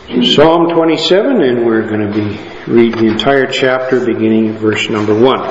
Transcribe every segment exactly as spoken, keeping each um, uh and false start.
Psalm twenty-seven, and we're going to be reading the entire chapter beginning at verse number one.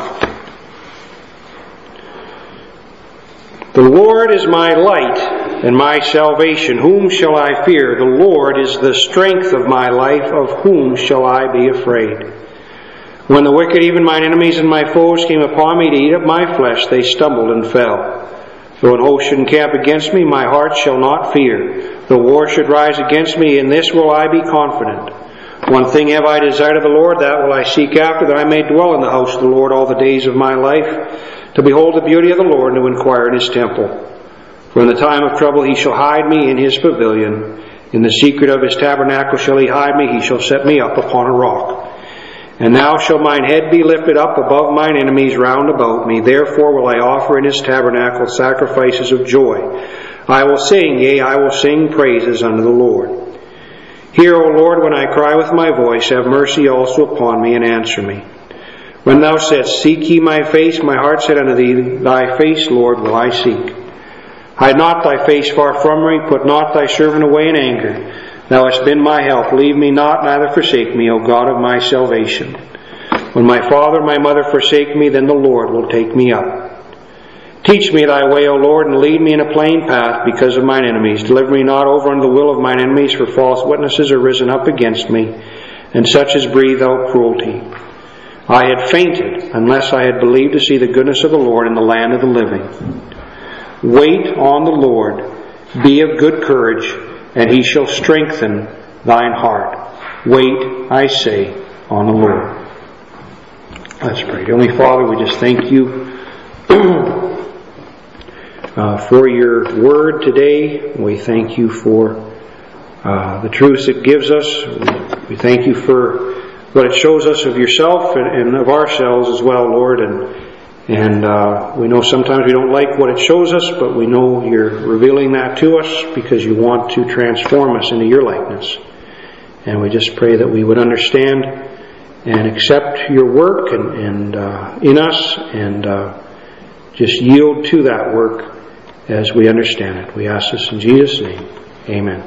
The Lord is my light and my salvation. Whom shall I fear? The Lord is the strength of my life. Of whom shall I be afraid? When the wicked, even mine enemies and my foes, came upon me to eat up my flesh, they stumbled and fell. Though an host should encamp against me, my heart shall not fear. Though war should rise against me, in this will I be confident. One thing have I desired of the Lord, that will I seek after, that I may dwell in the house of the Lord all the days of my life, to behold the beauty of the Lord, and to inquire in His temple. For in the time of trouble He shall hide me in His pavilion. In the secret of His tabernacle shall He hide me. He shall set me up upon a rock. And now shall mine head be lifted up above mine enemies round about me. Therefore will I offer in His tabernacle sacrifices of joy. I will sing, yea, I will sing praises unto the Lord. Hear, O Lord, when I cry with my voice. Have mercy also upon me, and answer me. When Thou saidst, Seek ye my face, my heart said unto Thee, Thy face, Lord, will I seek. Hide not Thy face far from me. Put not Thy servant away in anger. Thou hast been my help. Leave me not, neither forsake me, O God of my salvation. When my father and my mother forsake me, then the Lord will take me up. Teach me Thy way, O Lord, and lead me in a plain path because of mine enemies. Deliver me not over unto the will of mine enemies, for false witnesses are risen up against me, and such as breathe out cruelty. I had fainted, unless I had believed to see the goodness of the Lord in the land of the living. Wait on the Lord. Be of good courage, and He shall strengthen thine heart. Wait, I say, on the Lord. Let's pray. Heavenly Father, we just thank You uh, for Your Word today. We thank You for uh, the truths it gives us. We thank You for what it shows us of Yourself and, and of ourselves as well, Lord. And And uh, we know sometimes we don't like what it shows us, but we know You're revealing that to us because You want to transform us into Your likeness. And we just pray that we would understand and accept Your work and, and uh, in us, and uh, just yield to that work as we understand it. We ask this in Jesus' name. Amen.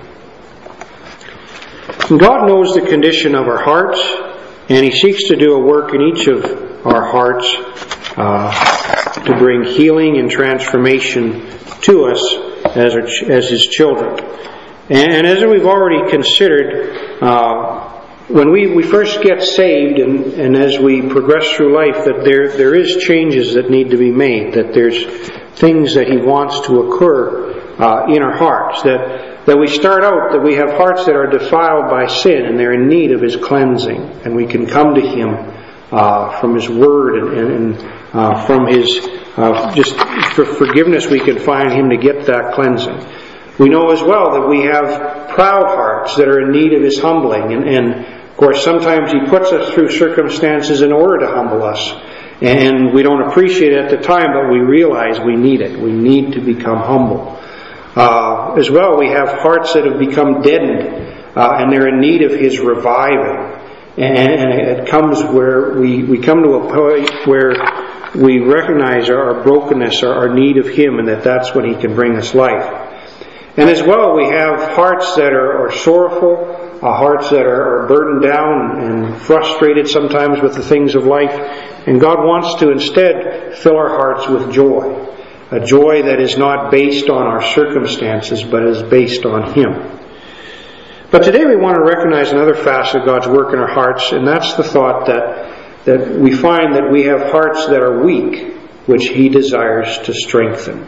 And God knows the condition of our hearts, and He seeks to do a work in each of our hearts Uh, to bring healing and transformation to us as our, as His children. And, and as we've already considered, uh, when we, we first get saved and, and as we progress through life, that there there is changes that need to be made, that there's things that He wants to occur uh, in our hearts, that that we start out, that we have hearts that are defiled by sin and they're in need of His cleansing, and we can come to Him uh, from His Word and, and, and Uh, from His, uh, just for forgiveness, we can find Him to get that cleansing. We know as well that we have proud hearts that are in need of His humbling. And, and of course, sometimes He puts us through circumstances in order to humble us. And we don't appreciate it at the time, but we realize we need it. We need to become humble. Uh, as well, we have hearts that have become deadened, uh, and they're in need of His reviving. And it comes where we, we come to a point where we recognize our brokenness, our need of Him, and that that's when He can bring us life. And as well, we have hearts that are, are sorrowful, uh, hearts that are, are burdened down and frustrated sometimes with the things of life. And God wants to instead fill our hearts with joy. A joy that is not based on our circumstances, but is based on Him. But today we want to recognize another facet of God's work in our hearts, and that's the thought that that we find that we have hearts that are weak, which He desires to strengthen.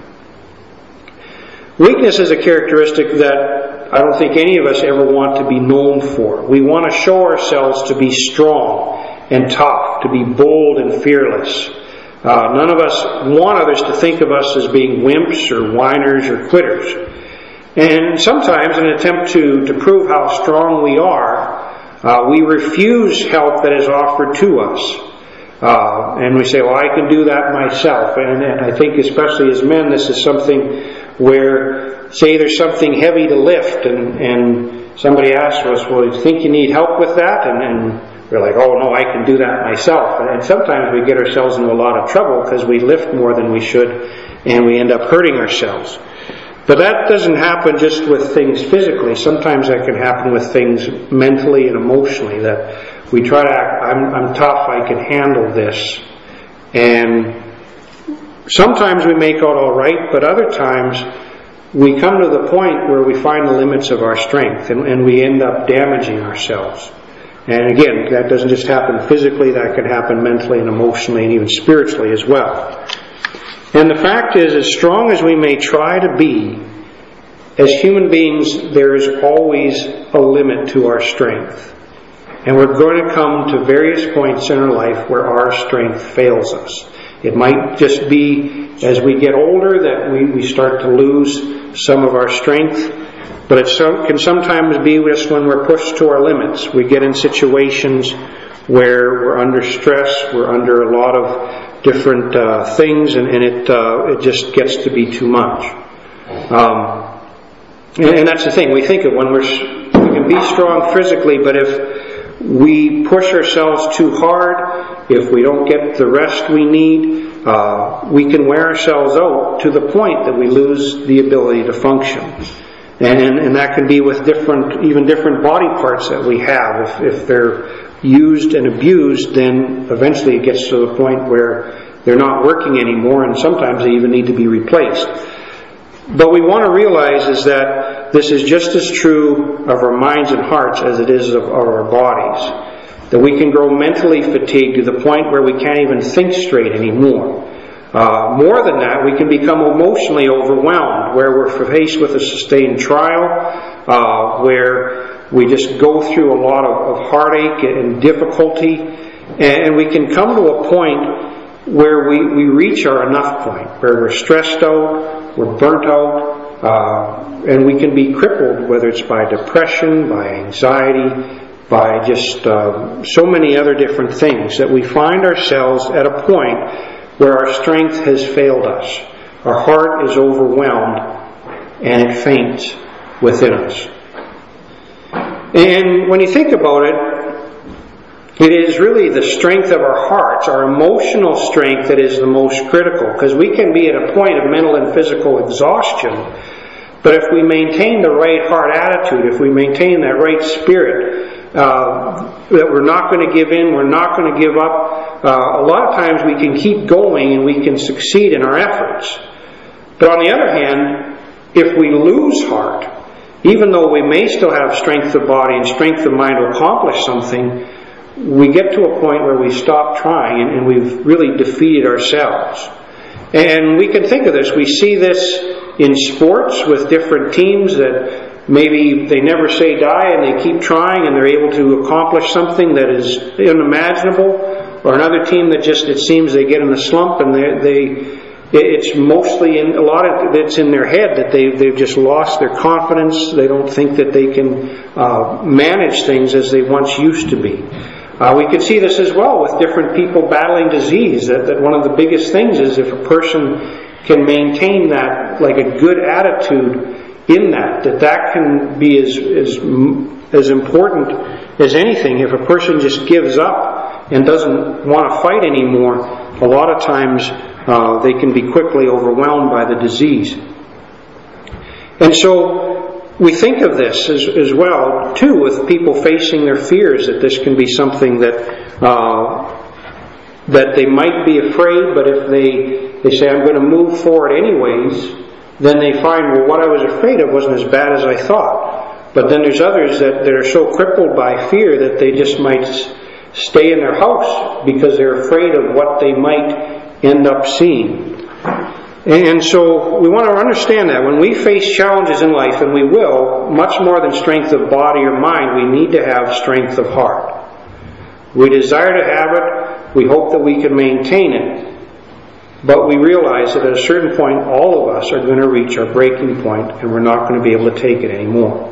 Weakness is a characteristic that I don't think any of us ever want to be known for. We want to show ourselves to be strong and tough, to be bold and fearless. Uh, none of us want others to think of us as being wimps or whiners or quitters. And sometimes, in an attempt to, to prove how strong we are, uh, we refuse help that is offered to us. Uh, and we say, well, I can do that myself. And, and I think especially as men, this is something where, say there's something heavy to lift, and, and somebody asks us, well, do you think you need help with that? And, and we're like, oh no, I can do that myself. And, and sometimes we get ourselves into a lot of trouble because we lift more than we should, and we end up hurting ourselves. But that doesn't happen just with things physically. Sometimes that can happen with things mentally and emotionally, that we try to act, I'm, I'm tough, I can handle this. And sometimes we make out all right, but other times we come to the point where we find the limits of our strength, and, and we end up damaging ourselves. And again, that doesn't just happen physically, that can happen mentally and emotionally and even spiritually as well. And the fact is, as strong as we may try to be, as human beings, there is always a limit to our strength. And we're going to come to various points in our life where our strength fails us. It might just be as we get older that we, we start to lose some of our strength. But it so, can sometimes be just when we're pushed to our limits. We get in situations where we're under stress, we're under a lot of different uh, things, and, and it uh, it just gets to be too much. Um, and, and that's the thing. We think of when we're we can be strong physically, but if we push ourselves too hard, if we don't get the rest we need, uh, we can wear ourselves out to the point that we lose the ability to function. And, and, and that can be with different, even different body parts that we have. If, if they're used and abused, then eventually it gets to the point where they're not working anymore, and sometimes they even need to be replaced. But we want to realize is that this is just as true of our minds and hearts as it is of our bodies. That we can grow mentally fatigued to the point where we can't even think straight anymore. Uh, more than that, we can become emotionally overwhelmed, where we're faced with a sustained trial, uh, where we just go through a lot of, of heartache and difficulty, and we can come to a point where we, we reach our enough point, where we're stressed out, we're burnt out, uh, and we can be crippled, whether it's by depression, by anxiety, by just uh, so many other different things, that we find ourselves at a point where our strength has failed us. Our heart is overwhelmed and it faints within us. And when you think about it, it is really the strength of our hearts, our emotional strength, that is the most critical. Because we can be at a point of mental and physical exhaustion, but if we maintain the right heart attitude, if we maintain that right spirit, uh, that we're not going to give in, we're not going to give up, uh, a lot of times we can keep going and we can succeed in our efforts. But on the other hand, if we lose heart, even though we may still have strength of body and strength of mind to accomplish something, we get to a point where we stop trying and, and we've really defeated ourselves. And we can think of this. We see this in sports with different teams that maybe they never say die and they keep trying and they're able to accomplish something that is unimaginable. Or another team that just, it seems they get in a slump and they, they it's mostly in a lot of it's in their head that they they've just lost their confidence. They don't think that they can uh, manage things as they once used to be. Uh, we can see this as well with different people battling disease. That, that one of the biggest things is if a person can maintain that, like a good attitude in that, that that can be as as as important as anything. If a person just gives up and doesn't want to fight anymore, a lot of times uh, they can be quickly overwhelmed by the disease. And so we think of this as, as well, too, with people facing their fears, that this can be something that uh, that they might be afraid, but if they, they say, I'm going to move forward anyways, then they find, well, what I was afraid of wasn't as bad as I thought. But then there's others that, that are so crippled by fear that they just might stay in their house because they're afraid of what they might end up seeing. And so we want to understand that when we face challenges in life, and we will, much more than strength of body or mind, we need to have strength of heart. We desire to have it, we hope that we can maintain it, but we realize that at a certain point all of us are going to reach our breaking point and we're not going to be able to take it anymore.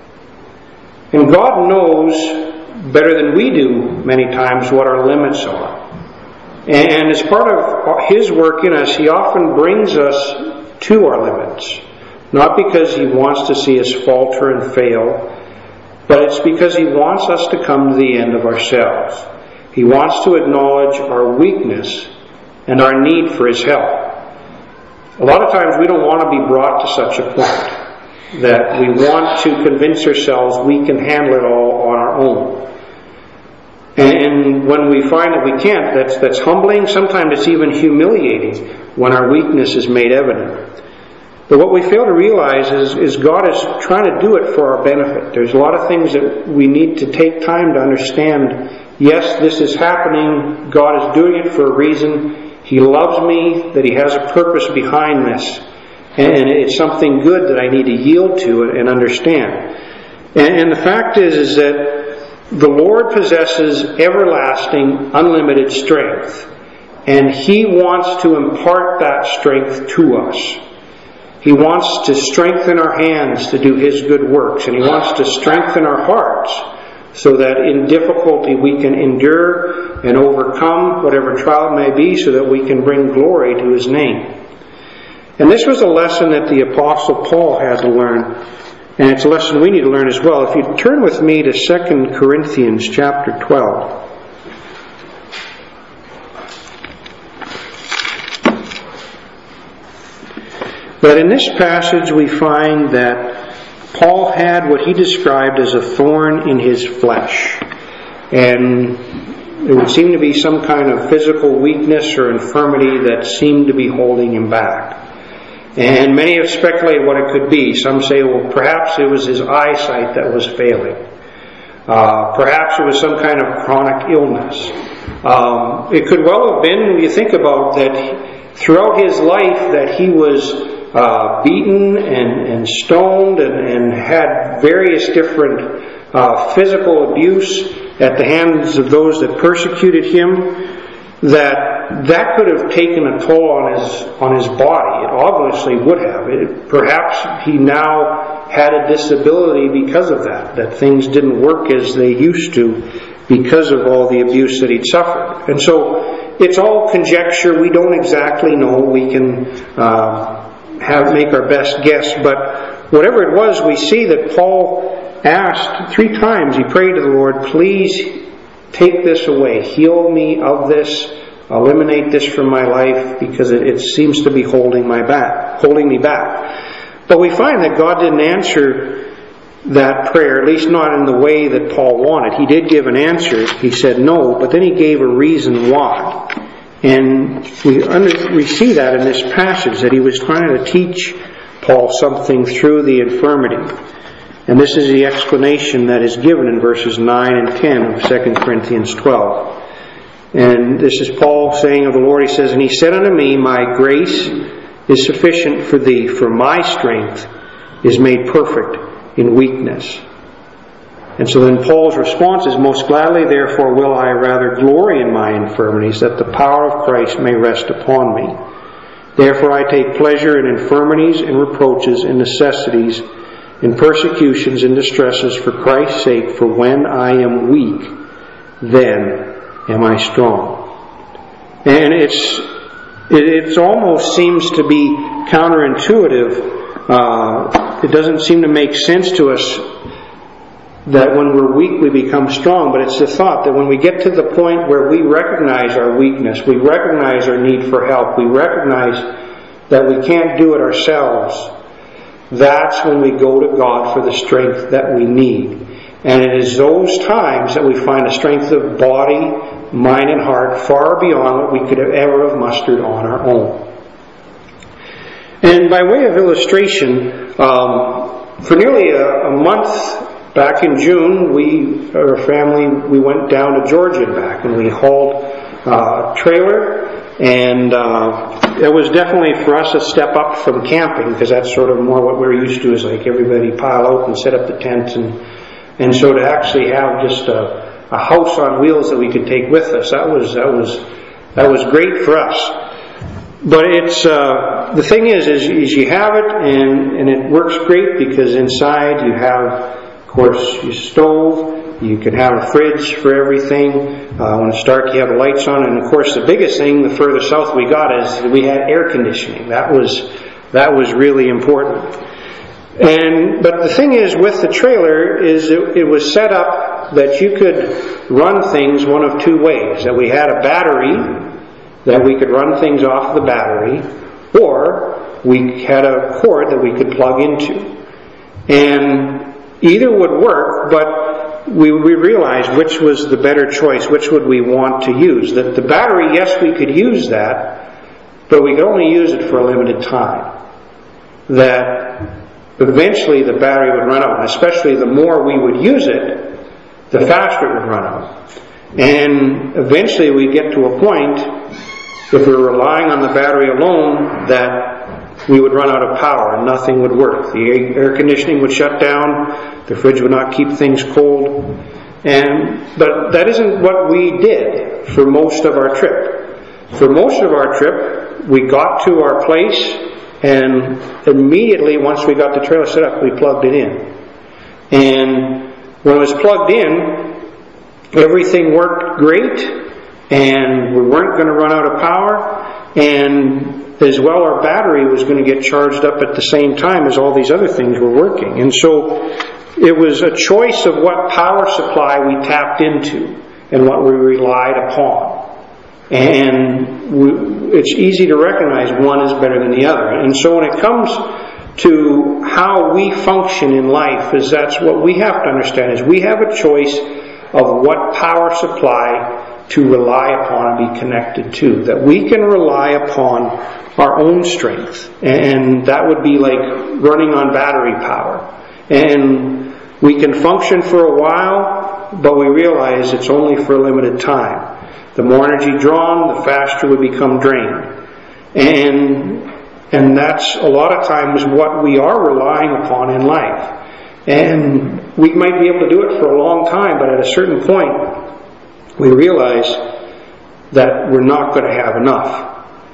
And God knows better than we do many times what our limits are. And as part of His work in us, He often brings us to our limits. Not because He wants to see us falter and fail, but it's because He wants us to come to the end of ourselves. He wants to acknowledge our weakness and our need for His help. A lot of times we don't want to be brought to such a point that we want to convince ourselves we can handle it all on our own. And when we find that we can't, that's, that's humbling. Sometimes it's even humiliating when our weakness is made evident. But what we fail to realize is, is God is trying to do it for our benefit. There's a lot of things that we need to take time to understand. Yes, this is happening. God is doing it for a reason. He loves me, that He has a purpose behind this. And it's something good that I need to yield to and understand. And, and the fact is, is that the Lord possesses everlasting, unlimited strength. And He wants to impart that strength to us. He wants to strengthen our hands to do His good works. And He wants to strengthen our hearts so that in difficulty we can endure and overcome whatever trial it may be, so that we can bring glory to His name. And this was a lesson that the Apostle Paul had to learn. And it's a lesson we need to learn as well. If you turn with me to Second Corinthians chapter twelve. But in this passage we find that Paul had what he described as a thorn in his flesh. And there would seem to be some kind of physical weakness or infirmity that seemed to be holding him back. And many have speculated what it could be. Some say, well, perhaps it was his eyesight that was failing. Uh, perhaps it was some kind of chronic illness. Um, it could well have been, when you think about that, throughout his life that he was uh, beaten and, and stoned and, and had various different uh, physical abuse at the hands of those that persecuted him, that that could have taken a toll on his on his body. It obviously would have. It, perhaps he now had a disability because of that, that things didn't work as they used to because of all the abuse that he'd suffered. And so it's all conjecture. We don't exactly know. We can uh, have make our best guess. But whatever it was, we see that Paul asked three times. He prayed to the Lord, please take this away. Heal me of this. Eliminate this from my life, because it, it seems to be holding my back, holding me back. But we find that God didn't answer that prayer, at least not in the way that Paul wanted. He did give an answer. He said no, but then he gave a reason why. And we, under, we see that in this passage, that he was trying to teach Paul something through the infirmity. And this is the explanation that is given in verses nine and ten of Second Corinthians twelve. And this is Paul saying of the Lord, he says, and He said unto me, my grace is sufficient for thee, for my strength is made perfect in weakness. And so then Paul's response is, most gladly therefore will I rather glory in my infirmities, that the power of Christ may rest upon me. Therefore I take pleasure in infirmities and reproaches and necessities, in persecutions and distresses for Christ's sake, for when I am weak, then am I strong. And it's it it's almost seems to be counterintuitive. Uh, it doesn't seem to make sense to us that when we're weak we become strong, but it's the thought that when we get to the point where we recognize our weakness, we recognize our need for help, we recognize that we can't do it ourselves, that's when we go to God for the strength that we need. And it is those times that we find a strength of body, mind, and heart far beyond what we could have ever have mustered on our own. And by way of illustration, um, for nearly a, a month back in June, we, our family, we went down to Georgia and back, and we hauled uh, a trailer. And uh, it was definitely for us a step up from camping, because that's sort of more what we're used to, is like everybody pile out and set up the tents. And, and so to actually have just a, a house on wheels that we could take with us, that was that was that was great for us. But it's uh, the thing is, is, is you have it, and, and it works great because inside you have, of course, your stove. You can have a fridge for everything. Uh, when it's dark, you have the lights on, and of course, the biggest thing, the further south we got, is we had air conditioning. That was that was really important. And but the thing is, with the trailer, is it, it was set up that you could run things one of two ways. That we had a battery, that we could run things off the battery, or we had a cord that we could plug into. And either would work, but we, we realized which was the better choice, which would we want to use. That the battery, yes, we could use that, but we could only use it for a limited time. That eventually the battery would run out, and especially the more we would use it, the faster it would run out. And eventually we'd get to a point, if we were relying on the battery alone, that we would run out of power and nothing would work. The air conditioning would shut down, the fridge would not keep things cold. And but that isn't what we did for most of our trip. For most of our trip, we got to our place, and immediately once we got the trailer set up, we plugged it in. And when it was plugged in, everything worked great, and we weren't going to run out of power, and as well our battery was going to get charged up at the same time as all these other things were working. And so it was a choice of what power supply we tapped into and what we relied upon. And we, it's easy to recognize one is better than the other. And so when it comes to how we function in life, is that's what we have to understand, is we have a choice of what power supply to rely upon and be connected to. That we can rely upon our own strength, and that would be like running on battery power. And we can function for a while, but we realize it's only for a limited time. The more energy drawn, the faster we become drained. And and that's a lot of times what we are relying upon in life. And we might be able to do it for a long time, but at a certain point, we realize that we're not going to have enough.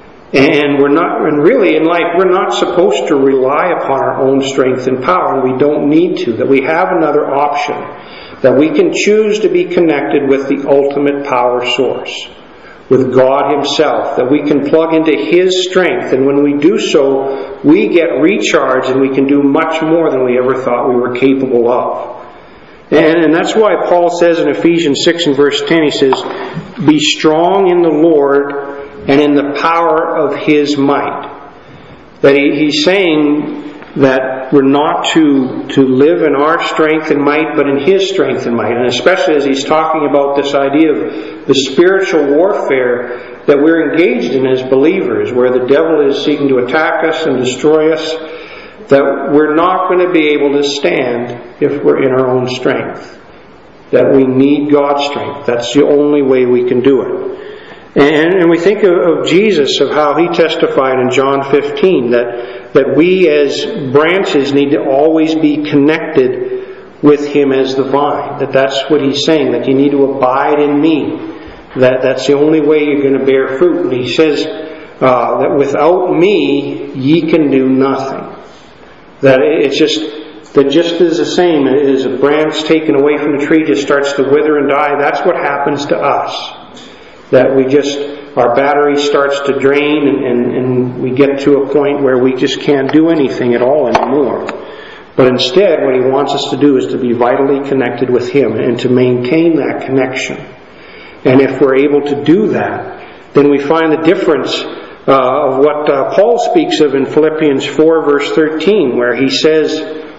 And we're not, and really in life, we're not supposed to rely upon our own strength and power, and we don't need to. That we have another option. That we can choose to be connected with the ultimate power source, with God Himself. That we can plug into His strength, and when we do so, we get recharged and we can do much more than we ever thought we were capable of. And, and that's why Paul says in Ephesians six and verse ten, he says, "Be strong in the Lord and in the power of His might." That he, he's saying that we're not to, to live in our strength and might, but in His strength and might. And especially as he's talking about this idea of the spiritual warfare that we're engaged in as believers, where the devil is seeking to attack us and destroy us, that we're not going to be able to stand if we're in our own strength. That we need God's strength. That's the only way we can do it. And, and we think of, of Jesus, of how He testified in John fifteen, that, that we as branches need to always be connected with Him as the vine. That that's what He's saying, that you need to abide in Me. That that's the only way you're going to bear fruit. And He says uh, that without Me, ye can do nothing. That it's just, that just is the same as a branch taken away from the tree just starts to wither and die. That's what happens to us. That we just, our battery starts to drain and, and, and we get to a point where we just can't do anything at all anymore. But instead, what He wants us to do is to be vitally connected with Him and to maintain that connection. And if we're able to do that, then we find the difference uh, of what uh, Paul speaks of in Philippians four verse thirteen, where he says,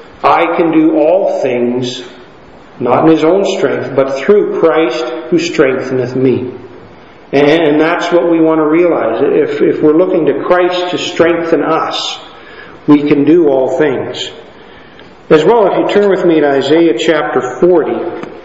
"I can do all things, not in His own strength, but through Christ who strengtheneth me." And that's what we want to realize. If, if we're looking to Christ to strengthen us, we can do all things. As well, if you turn with me to Isaiah chapter forty.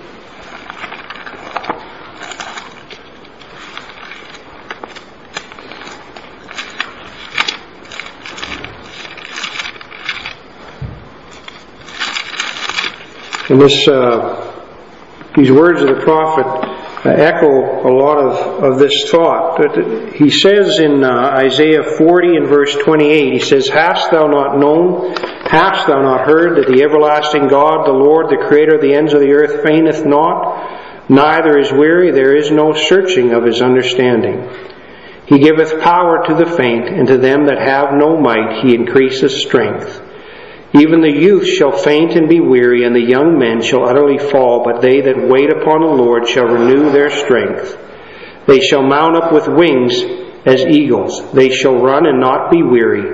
And this, uh, these words of the prophet Uh, echo a lot of, of this thought. He says in uh, Isaiah forty and verse twenty-eight, he says, "Hast thou not known, hast thou not heard, that the everlasting God, the Lord, the Creator of the ends of the earth, fainteth not, neither is weary, there is no searching of His understanding. He giveth power to the faint, and to them that have no might He increaseth strength. Even the youth shall faint and be weary, and the young men shall utterly fall, but they that wait upon the Lord shall renew their strength. They shall mount up with wings as eagles. They shall run and not be weary,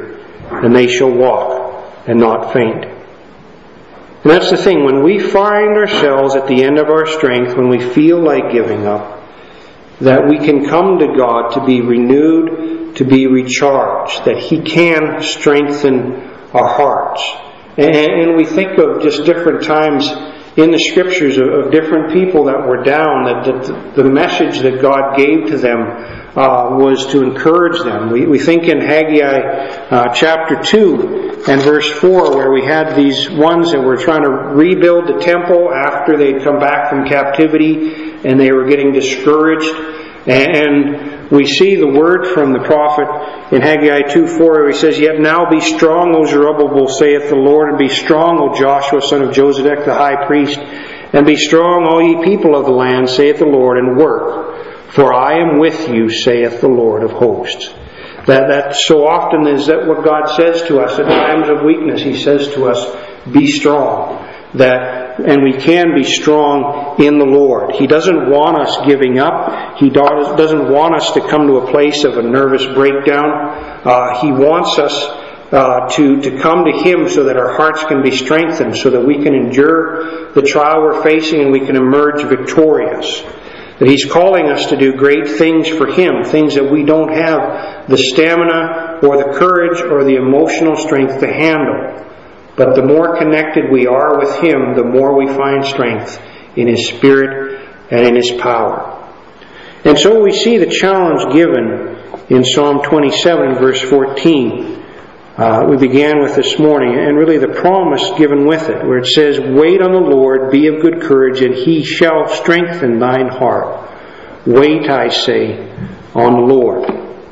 and they shall walk and not faint. And that's the thing, when we find ourselves at the end of our strength, when we feel like giving up, that we can come to God to be renewed, to be recharged, that He can strengthen our hearts. And, and we think of just different times in the Scriptures of, of different people that were down, that, that the message that God gave to them uh, was to encourage them. We, we think in Haggai uh, chapter two and verse four, where we had these ones that were trying to rebuild the temple after they'd come back from captivity, and they were getting discouraged. And we see the word from the prophet in Haggai two four, where he says, "Yet now be strong, O Zerubbabel, saith the Lord, and be strong, O Joshua, son of Josedech, the high priest, and be strong, all ye people of the land, saith the Lord, and work. For I am with you, saith the Lord of hosts." That, that so often is that what God says to us at times of weakness. He says to us, be strong. That, and we can be strong in the Lord. He doesn't want us giving up. He doesn't want us to come to a place of a nervous breakdown. Uh, he wants us uh, to, to come to Him so that our hearts can be strengthened, so that we can endure the trial we're facing and we can emerge victorious. That He's calling us to do great things for Him, things that we don't have the stamina or the courage or the emotional strength to handle. But the more connected we are with Him, the more we find strength in His Spirit and in His power. And so we see the challenge given in Psalm twenty-seven, verse fourteen. Uh, we began with this morning, and really the promise given with it, where it says, "Wait on the Lord, be of good courage, and He shall strengthen thine heart." Wait, I say, on the Lord.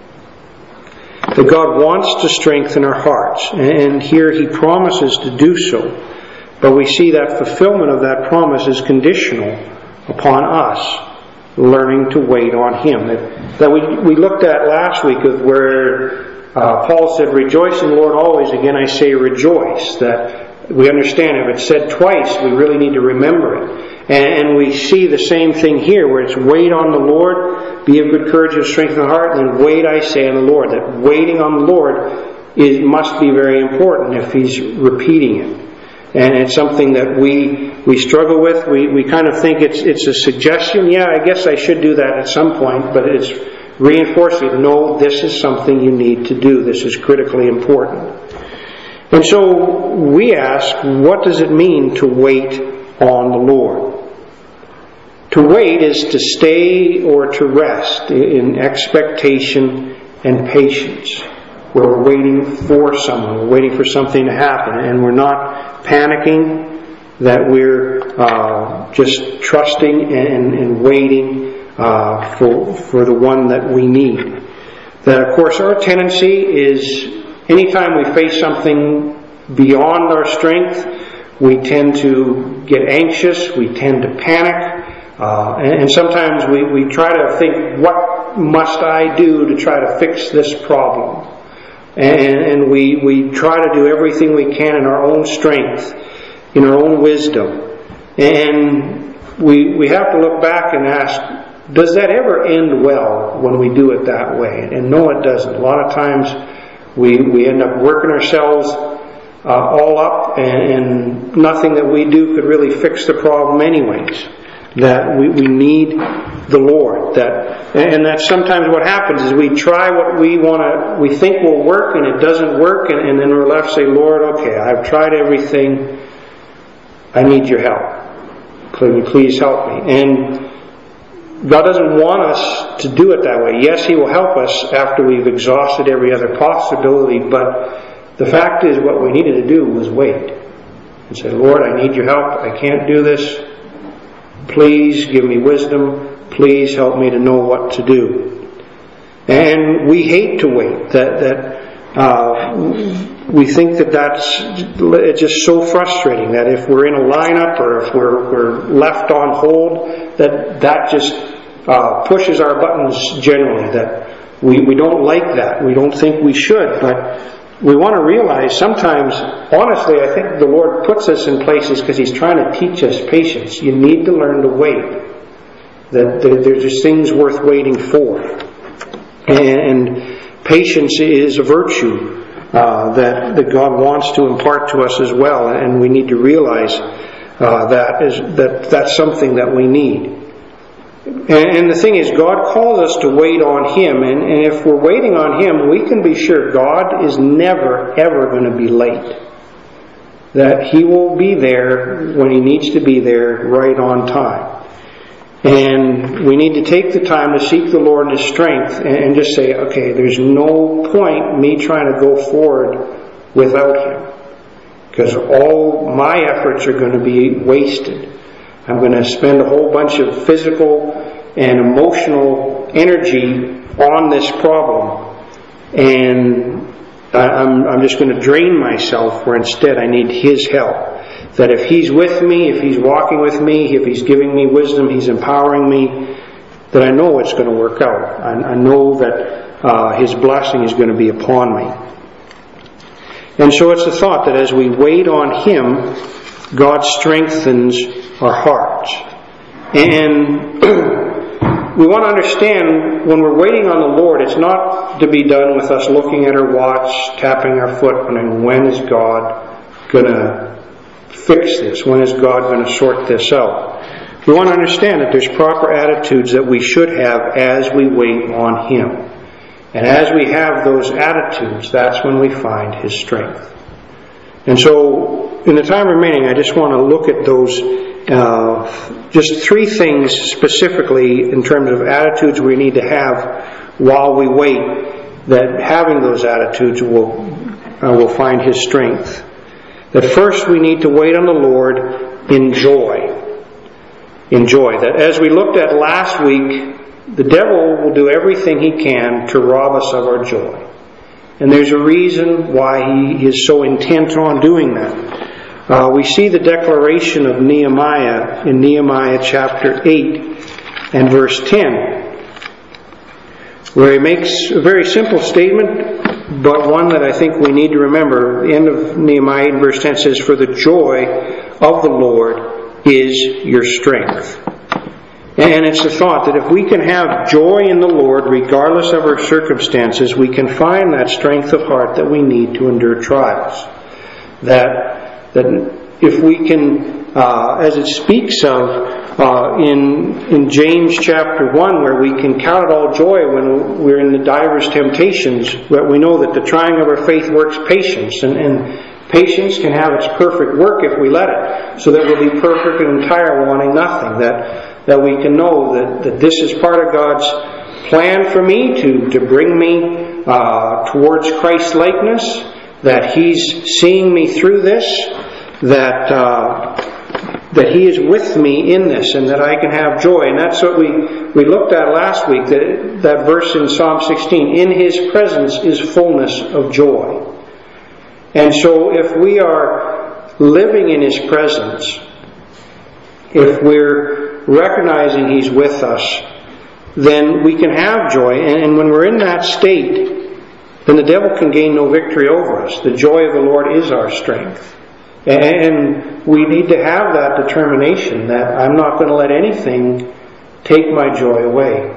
That God wants to strengthen our hearts, and here He promises to do so. But we see that fulfillment of that promise is conditional upon us learning to wait on Him. That, that we, we looked at last week of where uh, Paul said, "Rejoice in the Lord always." Again, I say rejoice. That we understand if it's said twice, we really need to remember it. And, and we see the same thing here, where it's wait on the Lord, be of good courage and strengthen the heart, and then wait, I say, on the Lord. That waiting on the Lord is must be very important if He's repeating it. And it's something that we we struggle with. We we kind of think it's it's a suggestion. Yeah, I guess I should do that at some point, but it's reinforcing. No, this is something you need to do. This is critically important. And so we ask, what does it mean to wait on the Lord? To wait is to stay or to rest in expectation and patience. Where we're waiting for someone, we're waiting for something to happen, and we're not panicking, that we're uh, just trusting and, and waiting uh, for, for the one that we need. That, of course, our tendency is anytime we face something beyond our strength, we tend to get anxious, we tend to panic, uh, and, and sometimes we, we try to think, what must I do to try to fix this problem? And, and we, we try to do everything we can in our own strength, in our own wisdom. And we, we have to look back and ask, does that ever end well when we do it that way? And no, it doesn't. A lot of times we, we end up working ourselves uh, all up, and, and nothing that we do could really fix the problem anyways. That we, we need the Lord. That and that's sometimes what happens is we try what we want to, we think will work, and it doesn't work, and, and then we're left to say, "Lord, okay, I've tried everything. I need your help. Please, please help me." And God doesn't want us to do it that way. Yes, He will help us after we've exhausted every other possibility, but the fact is what we needed to do was wait and say, "Lord, I need your help. I can't do this. Please give me wisdom. Please help me to know what to do." And we hate to wait. That that uh, we think that that's it's just so frustrating. That if we're in a lineup or if we're we're left on hold, that that just uh, pushes our buttons generally. That we we don't like that. We don't think we should, but we want to realize sometimes, honestly, I think the Lord puts us in places because He's trying to teach us patience. You need to learn to wait. That there's just things worth waiting for. And patience is a virtue. uh, that, that God wants to impart to us as well, and we need to realize uh, that is that that's something that we need. And, and the thing is, God calls us to wait on Him, and, and if we're waiting on Him, we can be sure God is never, ever going to be late. That He will be there when He needs to be there, right on time. And we need to take the time to seek the Lord in His strength and just say, okay, there's no point me trying to go forward without Him, because all my efforts are going to be wasted. I'm going to spend a whole bunch of physical and emotional energy on this problem, and I'm, I'm just going to drain myself, where instead I need His help. That if He's with me, if He's walking with me, if He's giving me wisdom, He's empowering me, that I know it's going to work out. I, I know that uh, His blessing is going to be upon me. And so it's the thought that as we wait on Him, God strengthens our hearts. And we want to understand, when we're waiting on the Lord, it's not to be done with us looking at our watch, tapping our foot, wondering, when is God going to fix this? When is God going to sort this out? We want to understand that there's proper attitudes that we should have as we wait on Him. And as we have those attitudes, that's when we find His strength. And so, in the time remaining, I just want to look at those, uh, just three things specifically in terms of attitudes we need to have while we wait, that having those attitudes will, uh, will find His strength. That first we need to wait on the Lord in joy. In joy. That as we looked at last week, the devil will do everything he can to rob us of our joy. And there's a reason why he is so intent on doing that. Uh, we see the declaration of Nehemiah in Nehemiah chapter eight and verse ten, where he makes a very simple statement, but one that I think we need to remember. The end of Nehemiah eight verse ten says, "For the joy of the Lord is your strength." And it's the thought that if we can have joy in the Lord regardless of our circumstances, we can find that strength of heart that we need to endure trials. That, that if we can, uh, as it speaks of uh, in, in James chapter one, where we can count it all joy when we're in the divers temptations, that we know that the trying of our faith works patience, and, and patience can have its perfect work if we let it, so that we'll be perfect and entire, wanting nothing. That that we can know that, that this is part of God's plan for me to, to bring me uh, towards Christ-likeness, that He's seeing me through this, that uh, that He is with me in this, and that I can have joy. And that's what we, we looked at last week, that, that verse in Psalm sixteen, "In His presence is fullness of joy." And so if we are living in His presence, if we're recognizing He's with us, then we can have joy. And when we're in that state, then the devil can gain no victory over us. The joy of the Lord is our strength. And we need to have that determination that I'm not going to let anything take my joy away.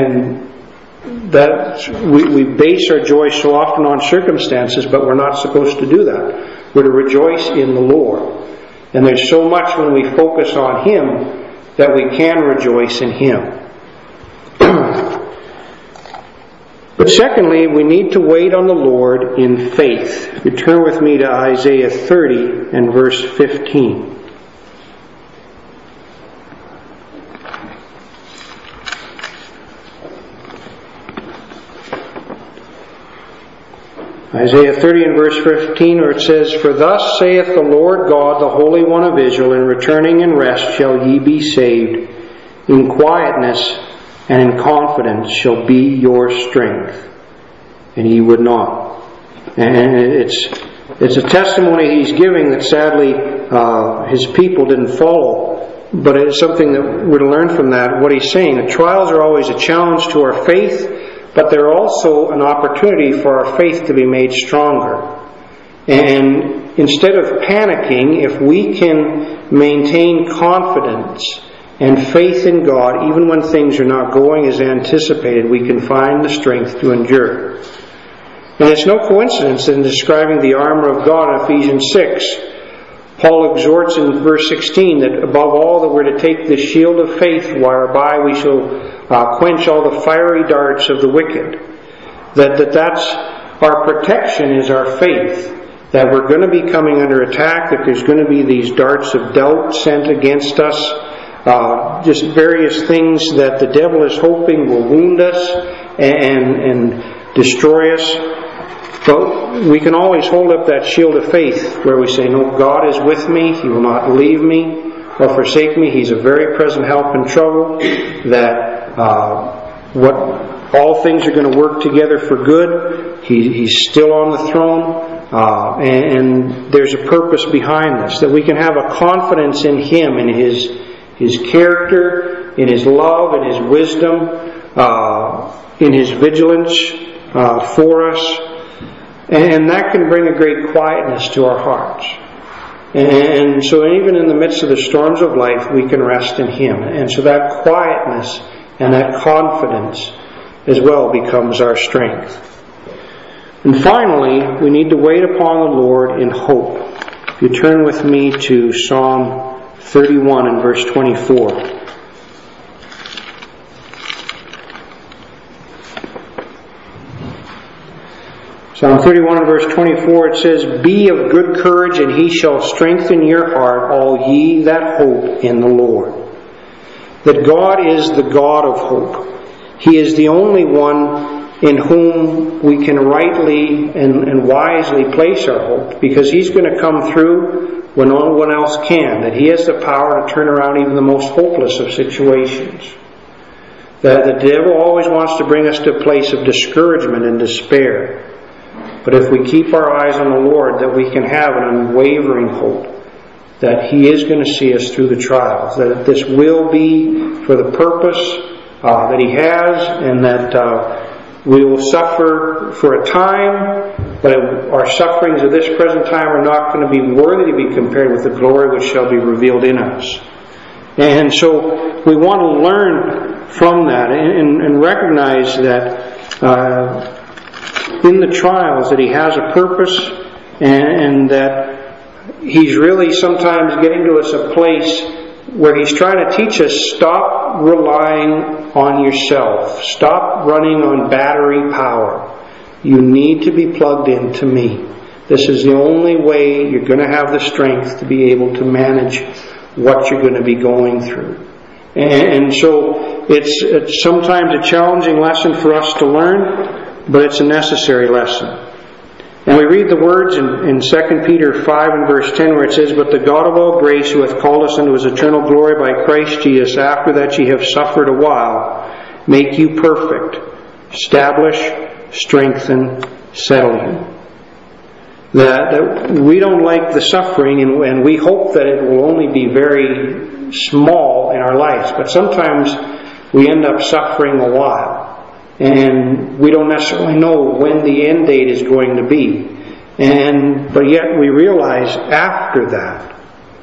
And that we, we base our joy so often on circumstances, but we're not supposed to do that. We're to rejoice in the Lord. And there's so much when we focus on Him that we can rejoice in Him. But secondly, we need to wait on the Lord in faith. You turn with me to Isaiah thirty and verse fifteen. Isaiah thirty and verse fifteen, where it says, "For thus saith the Lord God, the Holy One of Israel, in returning and rest shall ye be saved. In quietness and in confidence shall be your strength, and ye would not." And it's it's a testimony He's giving that sadly uh, His people didn't follow. But it's something that we're to learn from that. What He's saying, that trials are always a challenge to our faith, but they're also an opportunity for our faith to be made stronger. And instead of panicking, if we can maintain confidence and faith in God, even when things are not going as anticipated, we can find the strength to endure. And it's no coincidence that in describing the armor of God in Ephesians six, Paul exhorts in verse sixteen that above all that we're to take the shield of faith whereby we shall uh, quench all the fiery darts of the wicked. That, that that's our protection is our faith. That we're going to be coming under attack, that there's going to be these darts of doubt sent against us, uh, just various things that the devil is hoping will wound us and, and destroy us. But we can always hold up that shield of faith where we say, no, God is with me, He will not leave me or forsake me. He's a very present help in trouble, that uh, what all things are going to work together for good. He, he's still on the throne. Uh, and, and there's a purpose behind this, that we can have a confidence in Him, in His His character, in His love, in His wisdom, uh, in His vigilance uh, for us, and that can bring a great quietness to our hearts. And so even in the midst of the storms of life, we can rest in Him, and so that quietness and that confidence as well becomes our strength. And finally, we need to wait upon the Lord in hope. If you turn with me to Psalm thirty-one and verse twenty-four. Psalm thirty-one and verse twenty-four, it says, "Be of good courage, and He shall strengthen your heart, all ye that hope in the Lord." That God is the God of hope. He is the only one in whom we can rightly and, and wisely place our hope, because He's going to come through when no one else can. That He has the power to turn around even the most hopeless of situations. That the devil always wants to bring us to a place of discouragement and despair. But if we keep our eyes on the Lord, that we can have an unwavering hope that He is going to see us through the trials, that this will be for the purpose uh, that He has, and that uh, we will suffer for a time, but our sufferings of this present time are not going to be worthy to be compared with the glory which shall be revealed in us. And so we want to learn from that and, and recognize that uh, in the trials that He has a purpose, and, and that He's really sometimes getting to us a place where He's trying to teach us, stop relying on yourself. Stop running on battery power. You need to be plugged into me. This is the only way you're going to have the strength to be able to manage what you're going to be going through. And, and so it's, it's sometimes a challenging lesson for us to learn, but it's a necessary lesson. And we read the words in, in Second Peter five and verse ten, where it says, "But the God of all grace, who hath called us unto His eternal glory by Christ Jesus, after that ye have suffered a while, make you perfect, establish, strengthen, settle you." That, that we don't like the suffering, and, and we hope that it will only be very small in our lives. But sometimes we end up suffering a while. And we don't necessarily know when the end date is going to be. And but yet we realize after that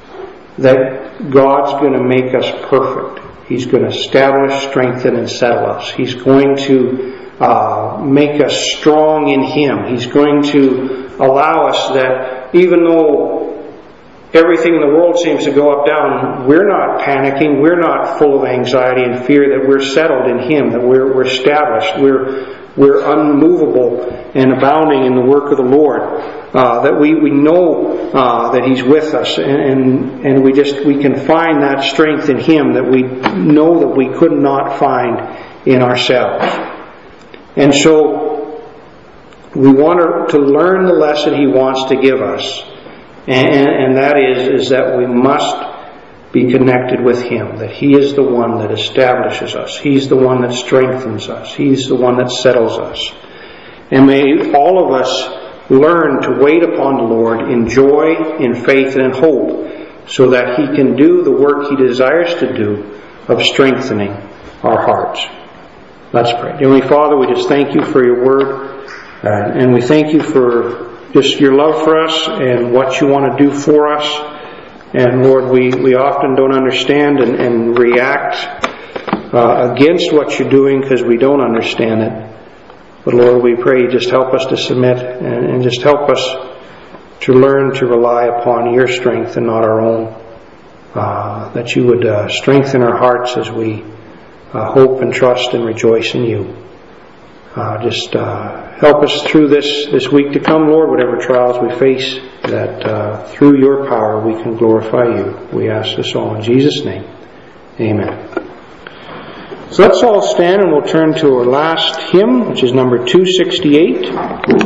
that God's going to make us perfect. He's going to establish, strengthen, and settle us. He's going to uh, make us strong in Him. He's going to allow us that even though everything in the world seems to go up down, we're not panicking, we're not full of anxiety and fear, that we're settled in Him, that we're, we're established, we're we're unmovable and abounding in the work of the Lord, uh, that we, we know uh, that He's with us, and, and and we just we can find that strength in Him that we know that we could not find in ourselves. And so we want to learn the lesson He wants to give us. And, and that is, is that we must be connected with Him. That He is the one that establishes us. He's the one that strengthens us. He's the one that settles us. And may all of us learn to wait upon the Lord in joy, in faith, and in hope, so that He can do the work He desires to do of strengthening our hearts. Let's pray. Heavenly Father, we just thank You for Your Word, uh, and we thank You for just Your love for us and what You want to do for us. And Lord, we, we often don't understand and, and react uh, against what You're doing because we don't understand it. But Lord, we pray you just help us to submit and, and just help us to learn to rely upon your strength and not our own. Uh, that you would uh, strengthen our hearts as we uh, hope and trust and rejoice in you. Uh, just uh, help us through this, this week to come, Lord, whatever trials we face, that uh, through your power we can glorify you. We ask this all in Jesus' name. Amen. So let's all stand and we'll turn to our last hymn, which is number two sixty-eight.